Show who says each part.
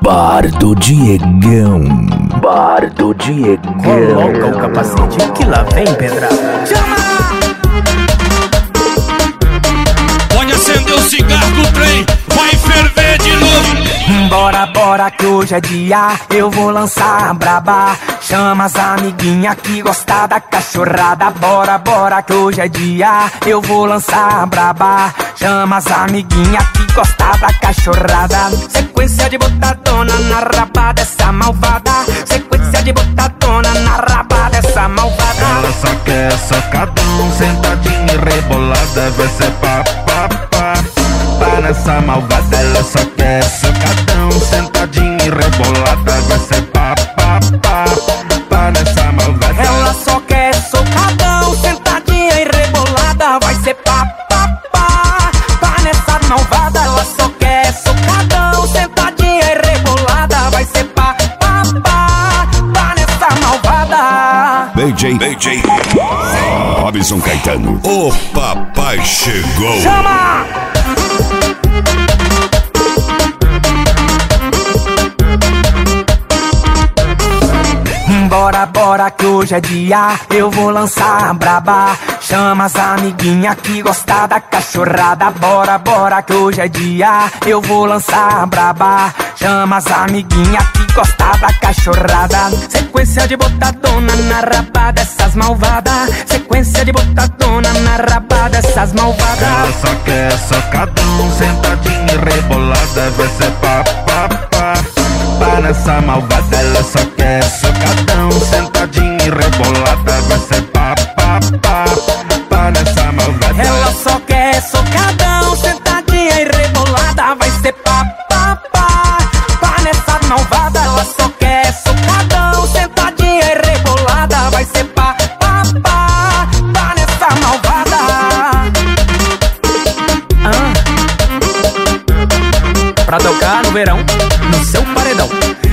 Speaker 1: Bar do Diegão. Bar do Diegão.
Speaker 2: Coloca o capacete que lá vem pedrada. Chama!
Speaker 3: Pode acender o cigarro do trem, vai ferver de novo.
Speaker 2: Bora, bora que hoje é dia, eu vou lançar a braba. Chama as amiguinhas que gostam da cachorrada. Bora, bora que hoje é dia, eu vou lançar a braba. Chama as amiguinhas que gostam da cachorrada. Sequência de botadona na raba dessa malvada. Sequência de botadona na raba dessa malvada.
Speaker 4: Ela só quer socadão, sentadinha e rebolada. Vai ser pá, pá, pá, pá nessa malvada. Ela só quer socadão, sentadinha e rebolada. Vai ser pá, pá, pá, pá nessa malvada.
Speaker 2: Ela só quer socadão, sentadinha e rebolada. Vai ser pá, pá, pá, pá nessa malvada. Ela só quer socadão, sentadinha e rebolada. Vai ser pá, pá, pá, pá nessa malvada.
Speaker 1: DJ Robson Caetano.
Speaker 3: O papai chegou.
Speaker 2: Chama! Bora, bora que hoje é dia, eu vou lançar a braba. Chama as amiguinhas que gostam da cachorrada. Bora, bora que hoje é dia, eu vou lançar a braba. Chama as amiguinhas que gostam da cachorrada. Sequência de botadona na raba dessas malvadas. Sequência de botadona na raba dessas malvadas.
Speaker 4: Ela só quer socadão, sentadinha e rebolada. Vai ser pá, pá, pá, pá nessa malvada. Ela só quer socadão, sentadinha e rebolada. Vai ser pá, pá, pá, pá nessa malvada.
Speaker 2: Ela só quer socadão, sentadinha e rebolada. Vai ser pá, pá, pá, pá nessa malvada. Ela só quer socadão, sentadinha e rebolada. Vai ser pá, pá, pá, pá nessa malvada. Pra tocar no verão, no seu paredão.